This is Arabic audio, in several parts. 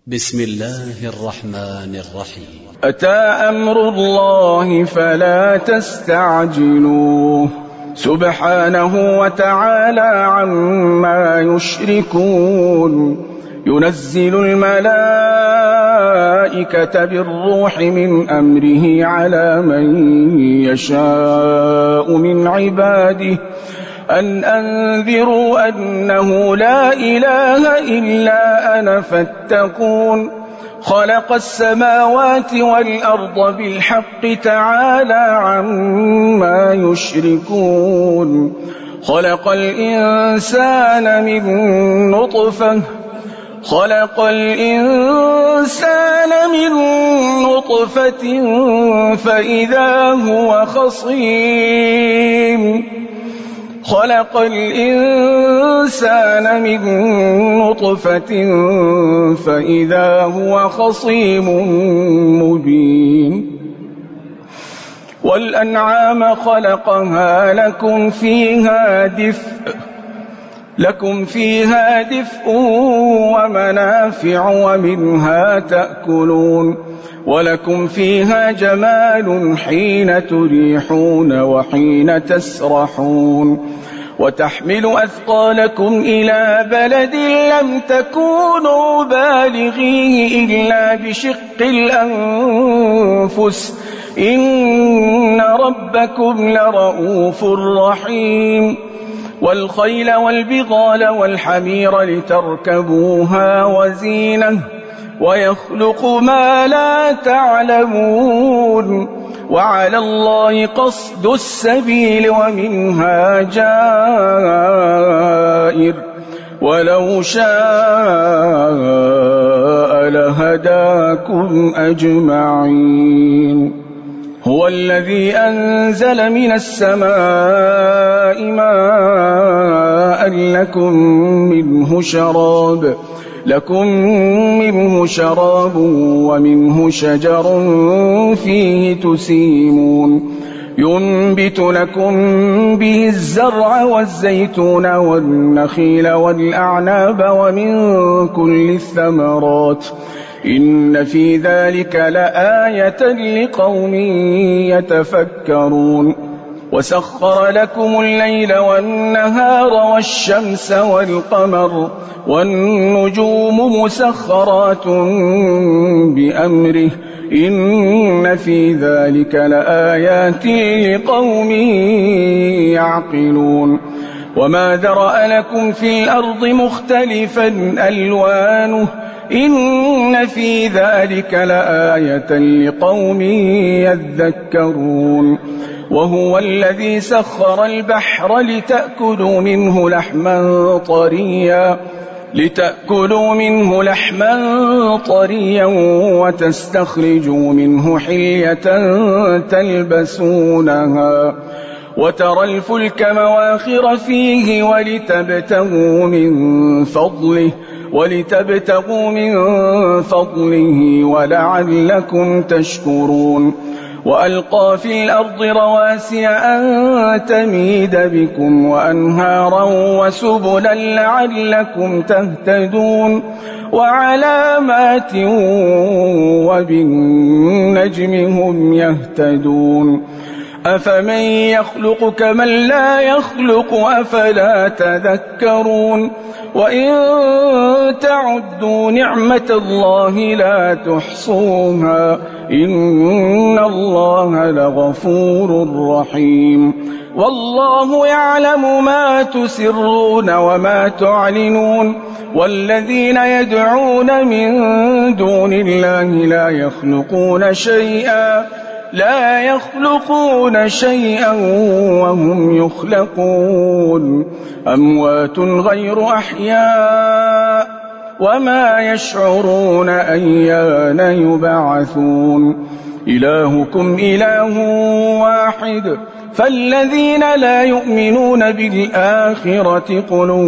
بسم الله الرحمن الرحيم. أتى أمر الله فلا تستعجلوه سبحانه وتعالى عما يشركون. ينزل الملائكة بالروح من أمره على من يشاء من عباده أن أنذروا أنه لا إله إلا أنا فاتقون. خلق السماوات والأرض بالحق تعالى عما يشركون. خلق الإنسان من نطفة فإذا هو خصيم مبين. والأنعام خلقها لكم فيها دفء ومنافع ومنها تأكلون. ولكم فيها جمال حين تريحون وحين تسرحون. وتحمل أثقالكم إلى بلد لم تكونوا بالغيه إلا بشق الأنفس إن ربكم لرؤوف رحيم. والخيل والبغال والحمير لتركبوها وزينة ويخلق ما لا تعلمون. وعلى الله قصد السبيل ومنها جائر ولو شاء لهداكم أجمعين. هو الذي أنزل من السماء ماء لكم منه شراب ومنه شجر فيه تسيمون. ينبت لكم به الزرع والزيتون والنخيل والأعناب ومن كل الثمرات إن في ذلك لآية لقوم يتفكرون. وسخر لكم الليل والنهار والشمس والقمر والنجوم مسخرات بأمره إن في ذلك لآيات لقوم يعقلون. وما ذرأ لكم في الأرض مختلفا ألوانه إن في ذلك لآية لقوم يذكرون. وهو الذي سخر البحر لتأكلوا منه لحما طريا وتستخرجوا منه حلية تلبسونها وترى الفلك مواخر فيه ولتبتغوا من فضله ولعلكم تشكرون. وألقى في الأرض رواسي أن تميد بكم وأنهارا وسبلا لعلكم تهتدون. وعلامات وبالنجم هم يهتدون. أفمن يخلق كمن لا يخلق أفلا تذكرون. وإن تعدوا نعمة الله لا تحصوها إن الله لغفور رحيم. والله يعلم ما تسرون وما تعلنون. والذين يدعون من دون الله لا يخلقون شيئا وهم يخلقون. أموات غير أحياء وما يشعرون أيان يبعثون. إلهكم إله واحد فالذين لا يؤمنون بالآخرة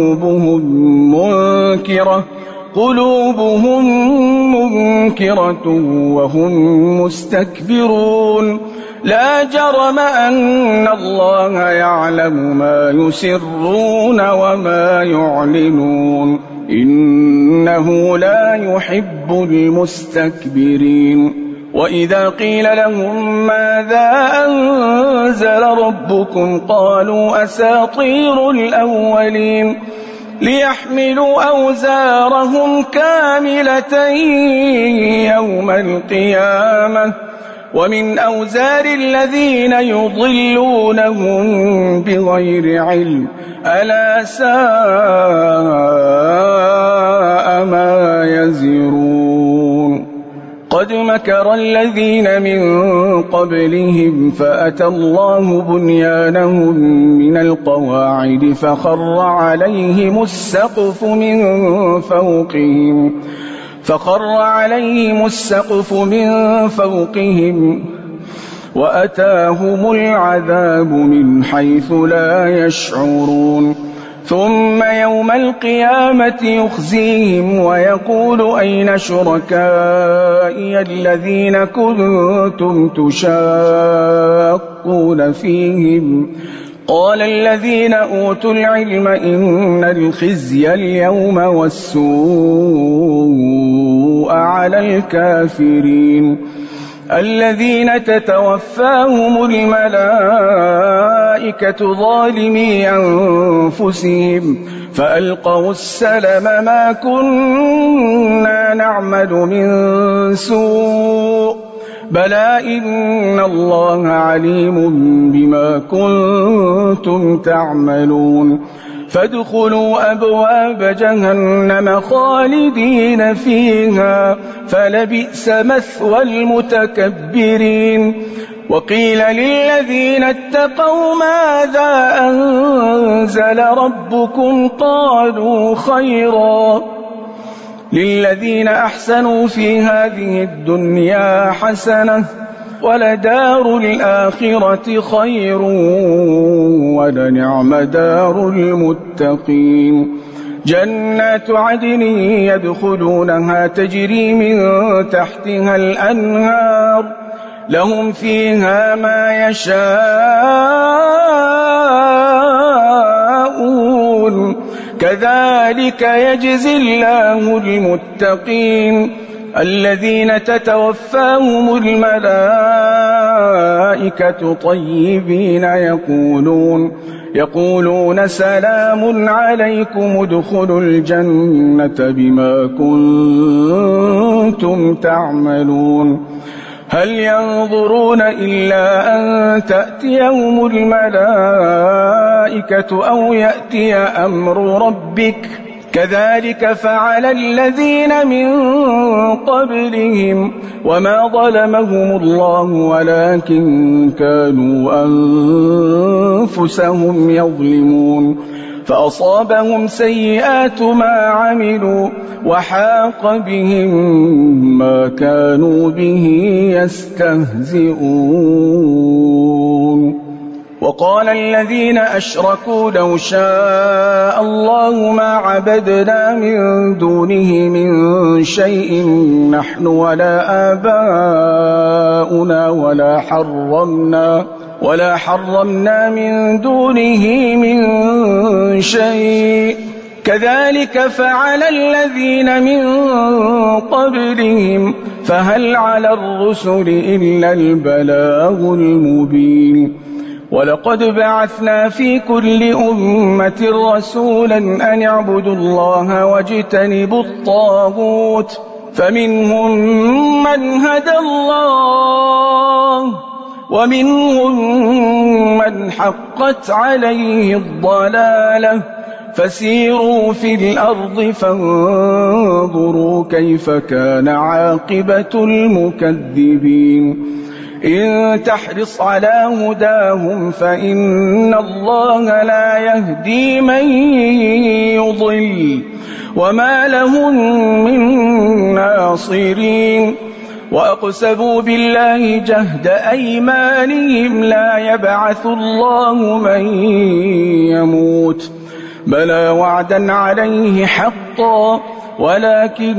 قلوبهم منكرة وهم مستكبرون. لا جرم أن الله يعلم ما يسرون وما يعلنون إنه لا يحب المستكبرين وإذا قيل لهم ماذا أنزل ربكم قالوا أساطير الأولين ليحملوا أوزارهم كاملة يوم القيامة ومن أوزار الذين يضلونهم بغير علم ألا ساء ما يزرون قد مكر الذين من قبلهم فأتى الله بنيانهم من القواعد فخر عليهم السقف من فوقهم وأتاهم العذاب من حيث لا يشعرون ثم يوم القيامة يخزيهم ويقول أين شركائي الذين كنتم تشاقون فيهم قال الذين أوتوا العلم إن الخزي اليوم والسوء على الكافرين الذين تتوفاهم الملائكة ظالمي أنفسهم فألقوا السلم ما كنا نعمل من سوء بلى إن الله عليم بما كنتم تعملون فادخلوا أبواب جهنم خالدين فيها فلبئس مثوى المتكبرين وقيل للذين اتقوا ماذا أنزل ربكم قالوا خيرا للذين أحسنوا في هذه الدنيا حسنة ولدار الآخرة خير ولنعم دار المتقين جنات عدن يدخلونها تجري من تحتها الأنهار لهم فيها ما يشاءون كذلك يجزي الله المتقين الذين تتوفاهم الملائكة طيبين يقولون سلام عليكم ادخلوا الجنة بما كنتم تعملون هل ينظرون إلا أن تأتيهم الملائكة أو يأتي أمر ربك كذلك فعل الذين من قبلهم وما ظلمهم الله ولكن كانوا أنفسهم يظلمون فأصابهم سيئات ما عملوا وحاق بهم ما كانوا به يستهزئون وقال الذين أشركوا لو شاء الله ما عبدنا من دونه من شيء نحن ولا آباؤنا ولا حرمنا من دونه من شيء كذلك فعل الذين من قبلهم فهل على الرسل إلا البلاغ المبين ولقد بعثنا في كل أمة رسولا أن اعبدوا الله واجتنبوا الطاغوت فمنهم من هدى الله ومنهم من حقت عليه الضلالة فسيروا في الأرض فانظروا كيف كان عاقبة المكذبين إن تحرص على هداهم فإن الله لا يهدي من يضل وما لهم من ناصرين وأقسموا بالله جهد أيمانهم لا يبعث الله من يموت بلى وعدا عليه حقا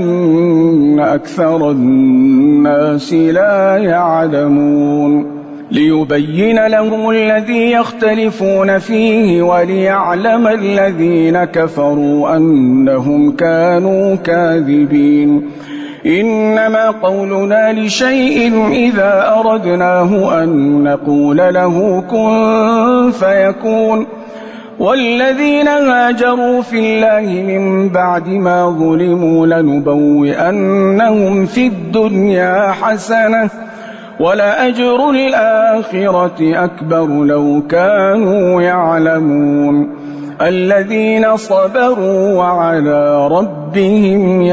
ولكن أكثر الناس لا يعلمون ليبين لهم الذي يختلفون فيه وليعلم الذين كفروا أنهم كانوا كاذبين. إنما قولنا لشيء إذا أردناه أن نقول له كن فيكون. والذين هاجروا في الله من بعد ما ظلموا لنبوئنهم في الدنيا حسنة ولأجر الآخرة أكبر لو كانوا يعلمون. الذين صبروا وعلى ربهم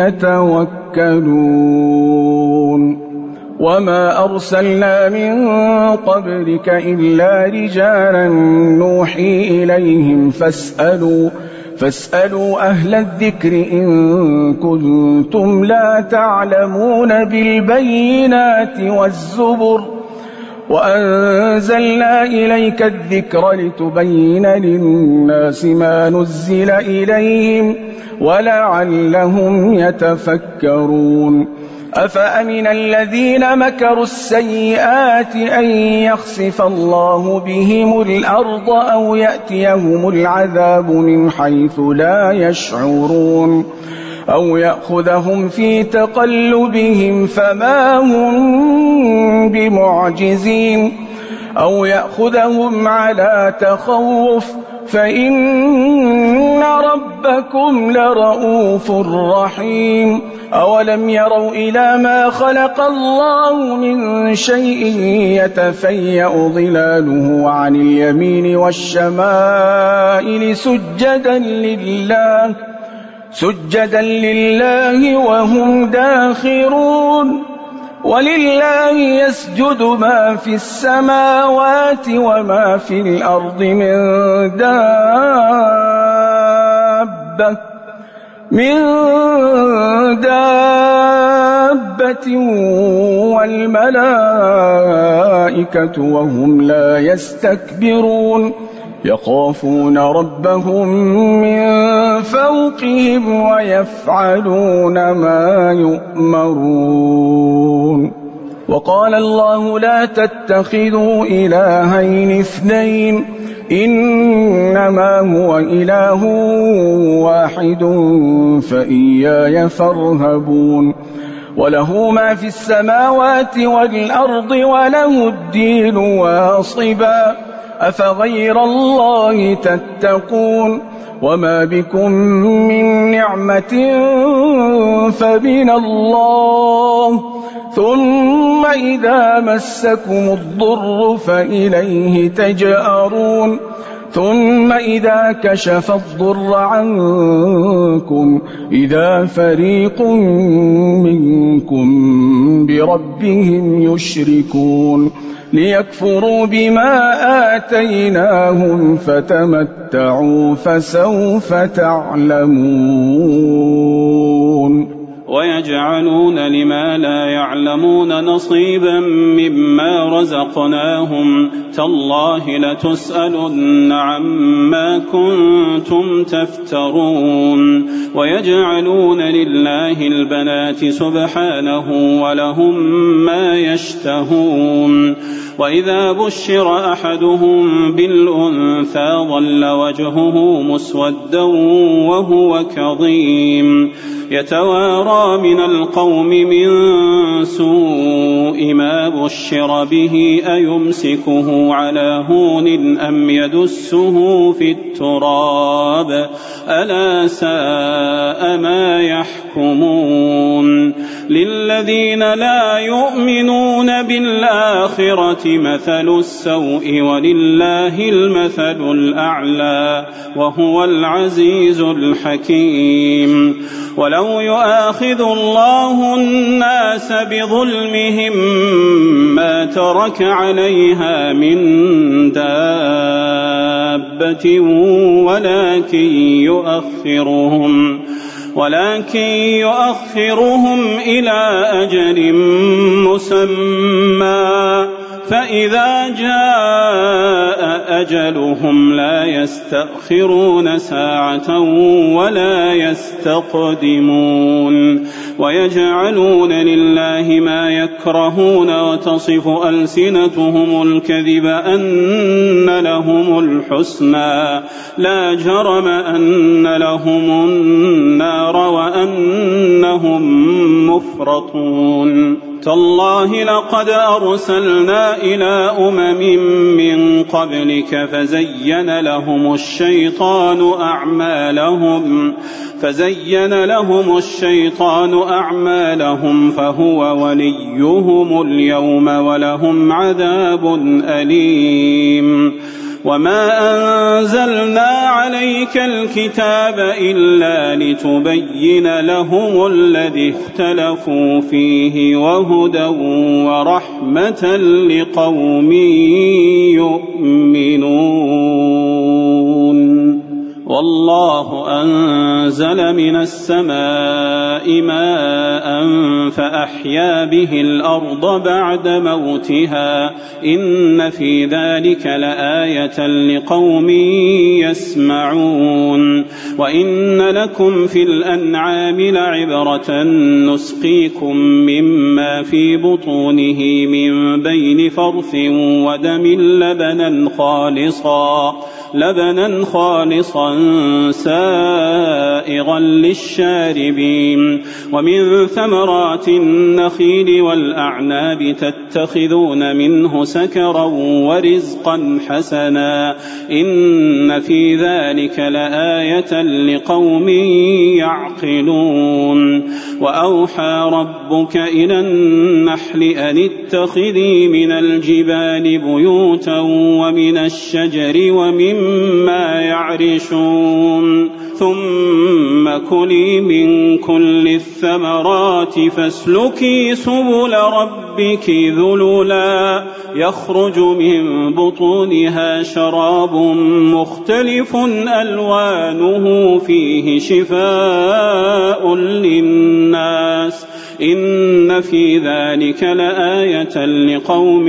يتوكلون. وما أرسلنا من قبلك إلا رجالا نوحي إليهم فاسألوا أهل الذكر إن كنتم لا تعلمون بالبينات والزبر وأنزلنا إليك الذكر لتبين للناس ما نزل إليهم ولعلهم يتفكرون. أفأمن الذين مكروا السيئات أن يخسف الله بهم الأرض أو يأتيهم العذاب من حيث لا يشعرون أو يأخذهم في تقلبهم فما هم بمعجزين أو يأخذهم على تخوف فإن ربكم لرؤوف رحيم. أولم يروا إلى ما خلق الله من شيء يتفيأ ظلاله عن اليمين والشمائل سجدا لله وهم داخرون. ولله يسجد ما في السماوات وما في الأرض من دابة والملائكة وهم لا يستكبرون يخافون ربهم من فوقهم ويفعلون ما يؤمرون. وقال الله لا تتخذوا إلهين اثنين إنما هو إله واحد فإياي فارهبون. وله ما في السماوات والأرض وله الدين واصبا أفغير الله تتقون. وما بكم من نعمة فمن الله ثم إذا مسكم الضر فإليه تجأرون. ثم إذا كشف الضر عنكم إذا فريق منكم بربهم يشركون ليكفروا بما آتيناهم فتمتعوا فسوف تعلمون. ويجعلون لما لا يعلمون نصيبا مما رزقناهم تالله لتسألن عما كنتم تفترون. ويجعلون لله البنات سبحانه ولهم ما يشتهون. وإذا بشر أحدهم بالأنثى ظل وجهه مسودا وهو كظيم يتوارى من القوم من سوء ما بشر به أيمسكه على هون أم يدسه في التراب ألا ساء ما يحكمون. للذين لا يؤمنون بالآخرة مثل السوء ولله المثل الأعلى وهو العزيز الحكيم. ولو يؤاخذ الله الناس بظلمهم ما ترك عليها من دابة ولكن يؤخرهم إلى أجل مسمى فإذا جاء أجلهم لا يستأخرون ساعة ولا يستقدمون ويجعلون لله ما يكرهون وتصف ألسنتهم الكذب أن لهم الحسنى لا جرم أن لهم النار وأنهم مفرطون تالله لقد أرسلنا إلى أمم من قبلك فزين لهم الشيطان أعمالهم فهو وليهم اليوم ولهم عذاب أليم وما أنزلنا عليك الكتاب إلا لتبين لهم الذي اختلفوا فيه وهدى ورحمة لقوم يؤمنون والله أنزل من السماء ماء فأحيا به الأرض بعد موتها إن في ذلك لآية لقوم يسمعون وإن لكم في الأنعام لعبرة نسقيكم مما في بطونه من بين فرث ودم لبنا خالصا سائغا للشاربين ومن ثمرات النخيل والأعناب تتخذون منه سكرا ورزقا حسنا إن في ذلك لآية لقوم يعقلون وأوحى ربك إلى النحل أن اتخذي من الجبال بيوتا ومن الشجر ومما يعرشون ثم كلي من كل الثمرات فاسلكي سبل ربك ذللا يخرج من بطونها شراب مختلف ألوانه فيه شفاء للناس إن في ذلك لآية لقوم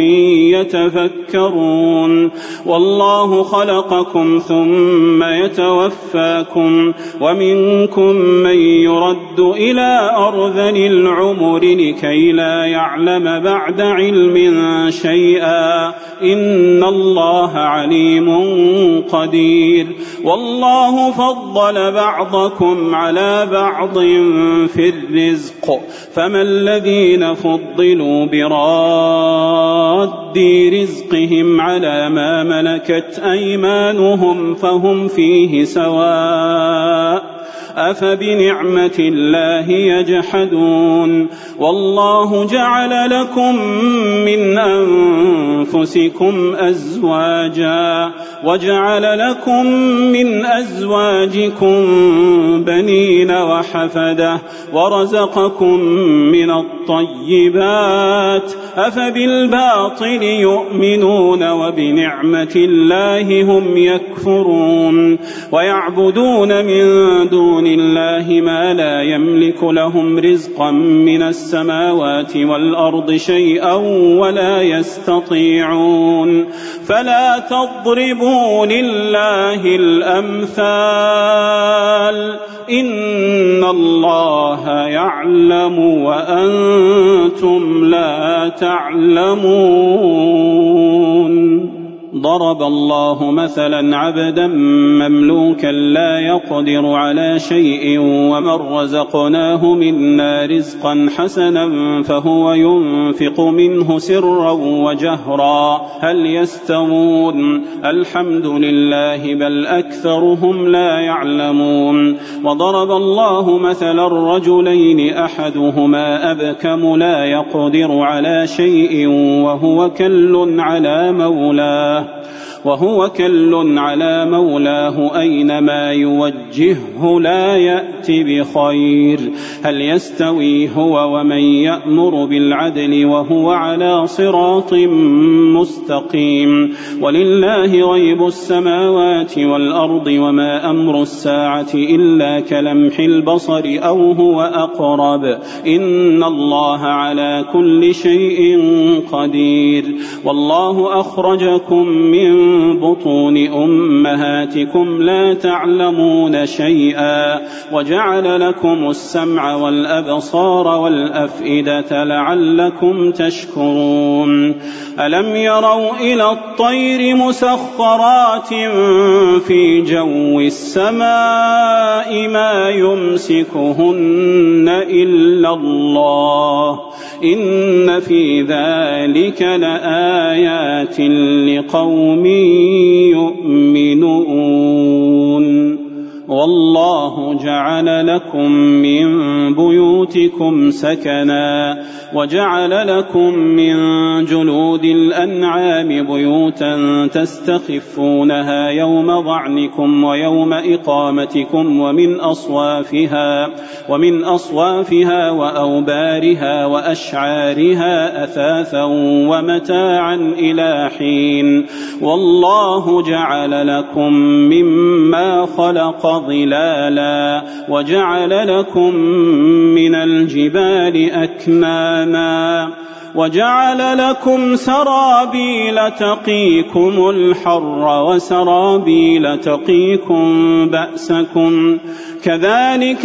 يتفكرون والله خلقكم ثم يتوفاكم ومنكم من يرد إلى أرذل العمر لكي لا يعلم بعد علم شيئا إن الله عليم قدير والله فضل بعضكم على بعض في الرزق فما الذين فضلوا براد رزقهم على ما ملكت أيمانهم فهم فيه سواء أفبنعمة الله يجحدون والله جعل لكم من أنفسكم أزواجا وجعل لكم من أزواجكم بنين وحفدة ورزقكم من الطيبات أفبالباطل يؤمنون وبنعمة الله هم يكفرون ويعبدون من دون الله ما لا يملك لهم رزقا من السماوات والأرض شيئا ولا يستطيعون فلا تضربوا لله الأمثال إن الله يعلم وأنتم لا تعلمون ضرب الله مثلا عبدا مملوكا لا يقدر على شيء ومن رزقناه منا رزقا حسنا فهو ينفق منه سرا وجهرا هل يستوون الحمد لله بل أكثرهم لا يعلمون وضرب الله مثلا الرجلين أحدهما أبكم لا يقدر على شيء وهو كل على مولاه أينما يوجهه لا يأتي بخير هل يستوي هو ومن يأمر بالعدل وهو على صراط مستقيم ولله غيب السماوات والأرض وما أمر الساعة إلا كلمح البصر أو هو أقرب إن الله على كل شيء قدير والله أخرجكم من بطون أمهاتكم لا تعلمون شيئا وجعل لكم السمع والأبصار والأفئدة لعلكم تشكرون ألم يروا إلى الطير مسخرات في جو السماء ما يمسكهن إلا الله إن في ذلك لآيات لقوم يؤمنون والله جعل لكم من بيوتكم سكنا وجعل لكم من جلود الأنعام بيوتا تستخفونها يوم ظعنكم ويوم إقامتكم ومن أصوافها وأوبارها وأشعارها أثاثا ومتاعا إلى حين والله جعل لكم مما خلق ظلالا وجعل لكم من الجبال أكنانا وجعل لكم سرابيل تقيكم الحر وسرابيل تقيكم بأسكم كذلك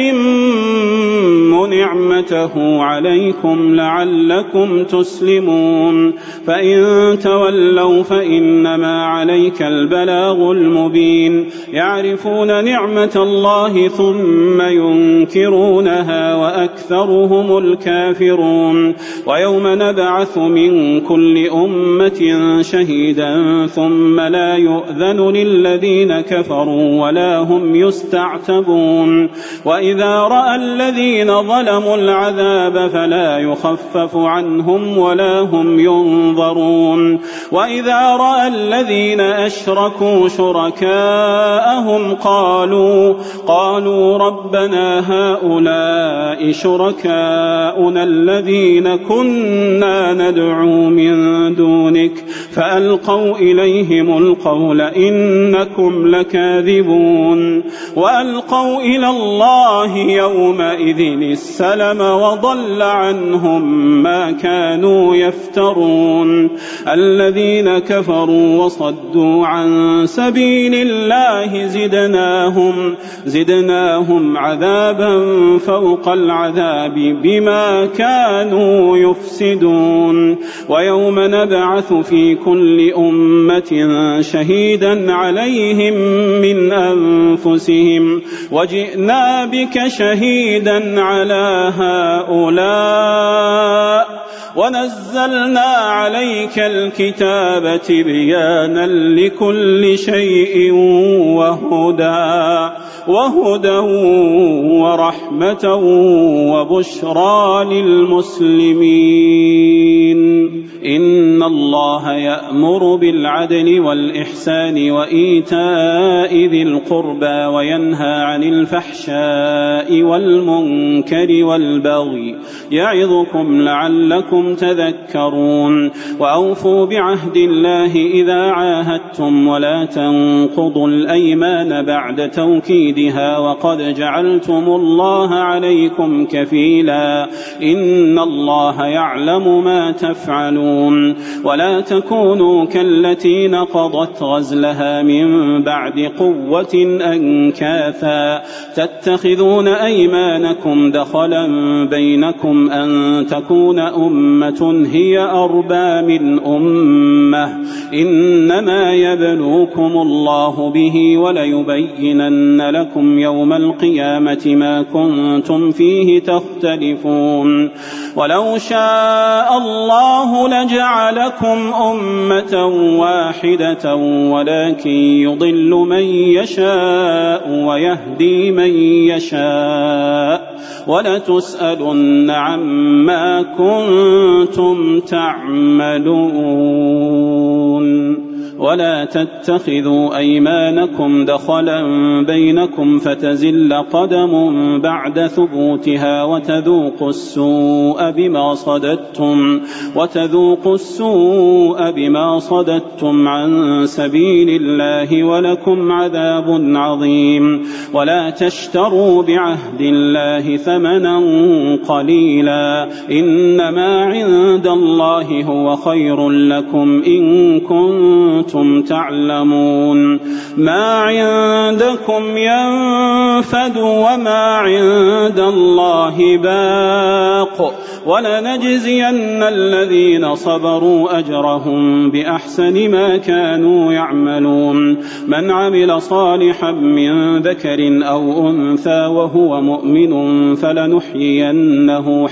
يتم نعمته عليكم لعلكم تسلمون فإن تولوا فإنما عليك البلاغ المبين يعرفون نعمة الله ثم ينكرونها وأكثرهم الكافرون ويوم نبعث من كل أمة شهيدا ثم لا يؤذن للذين كفروا ولا هم يستعتبون وإذا رأى الذين ظلموا العذاب فلا يخفف عنهم ولا هم ينظرون وإذا رأى الذين أشركوا شركاءهم قالوا ربنا هؤلاء شركاؤنا الذين كنا ندعو من دونك فألقوا إليهم القول إنكم لكاذبون وألقوا إلى الله يومئذ السلم وضل عنهم ما كانوا يفترون الذين كفروا وصدوا عن سبيل الله زدناهم عذابا فوق العذاب بما كانوا يفسدون ويوم نبعث في كل أمة شهيدا عليهم من أنفسهم وجئنا بك شهيدا على هؤلاء ونزلنا عليك الكتاب تبيانا لكل شيء وهدى ورحمة وبشرى للمسلمين إن الله يأمر بالعدل والإحسان وإيتاء ذي القربى وينهى عن الفحشاء والمنكر والبغي يعظكم لعلكم تذكرون وأوفوا بعهد الله إذا عاهدتم ولا تنقضوا الأيمان بعد توكيدها وقد جعلتم الله عليكم كفيلا إن الله يعلم ما تفعلون ولا تكونوا كالتي نقضت غزلها من بعد قوة أنكاثا تتخذون أيمانكم دخلا بينكم أن تكون أمة هي أربى من أمة إنما يبلوكم الله به وليبينن لكم يوم القيامة ما كنتم فيه تختلفون ولو شاء الله لجعلكم أمة واحدة ولكن يضل من يشاء ويهدي من يشاء ولتسألن عما كنتم تعملون ولا تتخذوا أيمانكم دخلا بينكم فتزل قدم بعد ثبوتها وتذوقوا السوء بما صددتم عن سبيل الله ولكم عذاب عظيم. ولا تشتروا بعهد الله ثمنا قليلا إنما عند الله هو خير لكم إن كنتم تعلمون. ما عندكم ينفد وما عند الله باق ولنجزين الذين صبروا أجرهم بأحسن ما كانوا يعملون. من عمل صالحا من ذكر أو أنثى وهو مؤمن فلنحيينه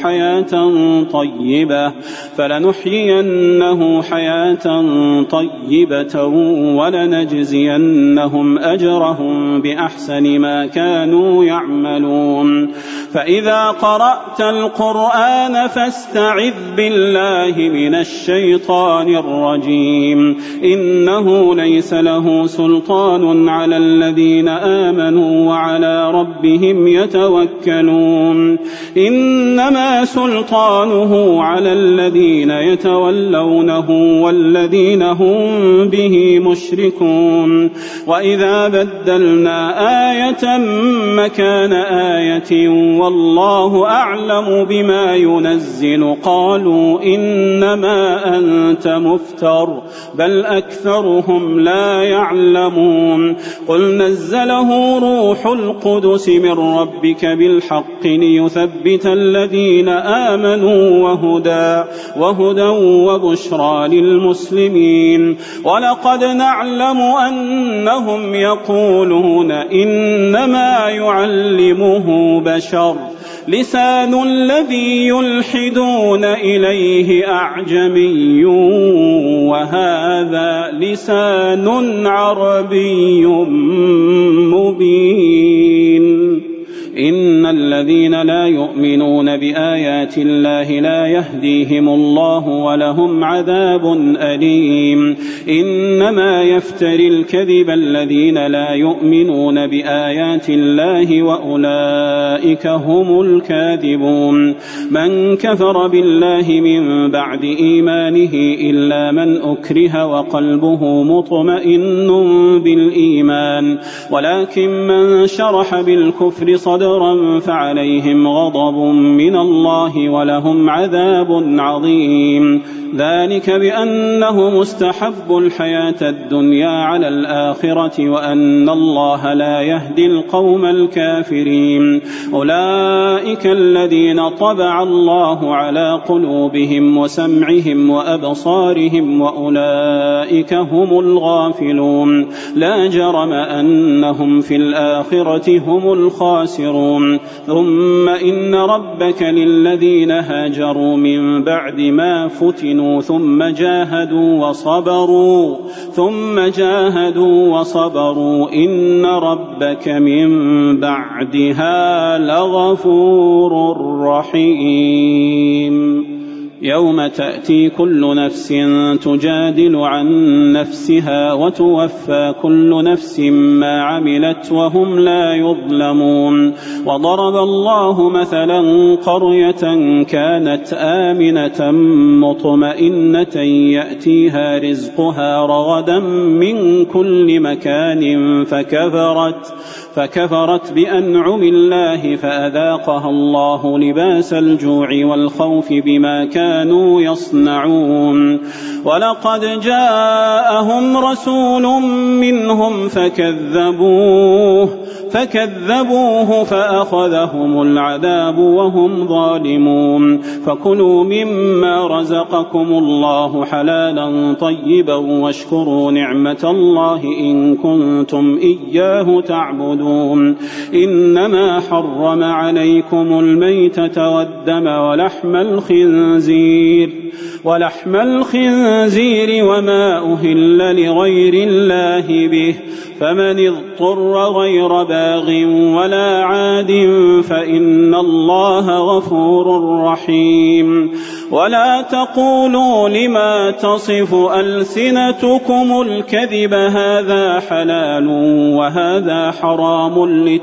حياة طيبة ولنجزينهم أجرهم بأحسن ما كانوا يعملون. فإذا قرأت القرآن فاستعذ بالله من الشيطان الرجيم. إنه ليس له سلطان على الذين آمنوا وعلى ربهم يتوكلون. إنما سلطانه على الذين يتولونه والذين هم به مشركون. وإذا بدلنا آية مكان آية والله أعلم بما ينزل قالوا إنما أنت مفتر بل أكثرهم لا يعلمون. قل نزله روح القدس من ربك بالحق ليثبت الذين آمنوا وهدى وبشرى للمسلمين. ولقد نعلم أنهم يقولون إنما يعلمه بشر لسان الذي يلحدون إليه أعجمي وهذا لسان عربي مبين. إن الذين لا يؤمنون بآيات الله لا يهديهم الله ولهم عذاب أليم. إنما يفتري الكذب الذين لا يؤمنون بآيات الله وأولئك هم الكاذبون. من كفر بالله من بعد إيمانه إلا من أكره وقلبه مطمئن بالإيمان ولكن من شرح بالكفر صدرا فعليهم غضب من الله ولهم عذاب عظيم. ذلك بأنه مستحب الحياة الدنيا على الآخرة وأن الله لا يهدي القوم الكافرين. أولئك الذين طبع الله على قلوبهم وسمعهم وأبصارهم وأولئك هم الغافلون. لا جرم أنهم في الآخرة هم الخاسرون. ثم إن ربك للذين هاجروا من بعد ما فتنوا ثم جاهدوا وصبروا إن ربك من بعدها لغفور رحيم. يوم تأتي كل نفس تجادل عن نفسها وتوفى كل نفس ما عملت وهم لا يظلمون. وضرب الله مثلا قرية كانت آمنة مطمئنة يأتيها رزقها رغدا من كل مكان فكفرت بأنعم الله فأذاقها الله لباس الجوع والخوف بما كانوا يصنعون. ولقد جاءهم رسول منهم فكذبوه فأخذهم العذاب وهم ظالمون. فكلوا مما رزقكم الله حلالا طيبا واشكروا نعمة الله إن كنتم إياه تعبدون. إنما حرم عليكم الميتة والدم ولحم الخنزير وما أهل لغير الله به فمن اضطر غير باغ ولا عاد فإن الله غفور رحيم. ولا تقولوا لما تصف ألسنتكم الكذب هذا حلال وهذا حرام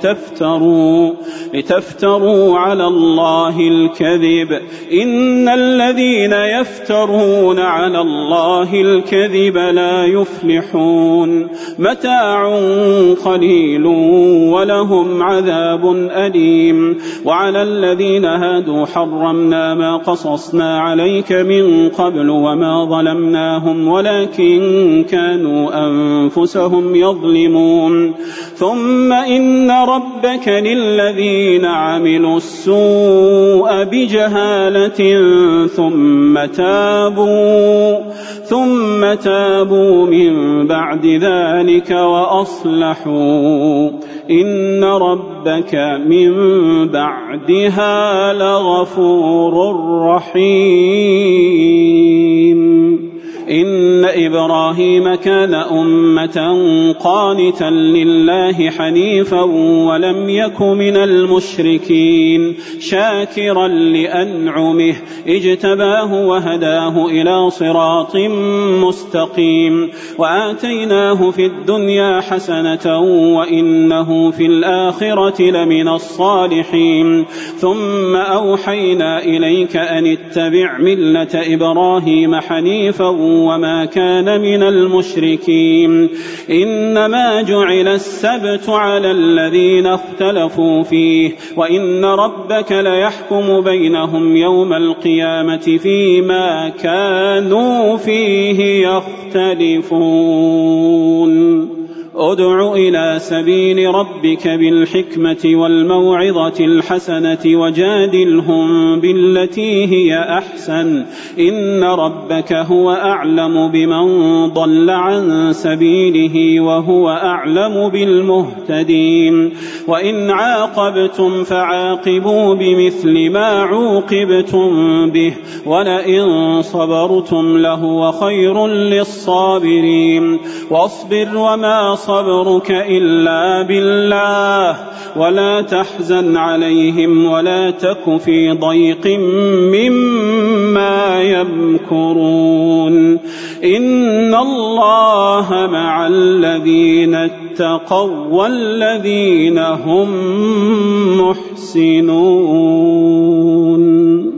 لتفتروا على الله الكذب إن الذين يفترون على الله الكذب لا يفلحون متاع قليل ولهم عذاب أليم وعلى الذين هادوا حرمنا ما قصصنا عليك من قبل وما ظلمناهم ولكن كانوا أنفسهم يظلمون ثم إن ربك للذين عملوا السوء بجهالة ثم تابوا من بعد ذلك وأصلحوا إن ربك من بعدها لغفور رحيم إن إبراهيم كان أمة قانتا لله حنيفا ولم يك من المشركين شاكرا لأنعمه اجتباه وهداه إلى صراط مستقيم وآتيناه في الدنيا حسنة وإنه في الآخرة لمن الصالحين ثم أوحينا إليك أن اتبع ملة إبراهيم حنيفا وما كان من المشركين إنما جعل السبت على الذين اختلفوا فيه وإن ربك ليحكم بينهم يوم القيامة فيما كانوا فيه يختلفون ادع إلى سبيل ربك بالحكمة والموعظة الحسنة وجادلهم بالتي هي أحسن إن ربك هو أعلم بمن ضل عن سبيله وهو أعلم بالمهتدين وإن عاقبتم فعاقبوا بمثل ما عوقبتم به ولئن صبرتم لهو خير للصابرين واصبر وما صبرك إلا بالله ولا تحزن عليهم ولا تك في ضيق مما يمكرون إن الله مع الذين اتقوا والذين هم محسنون.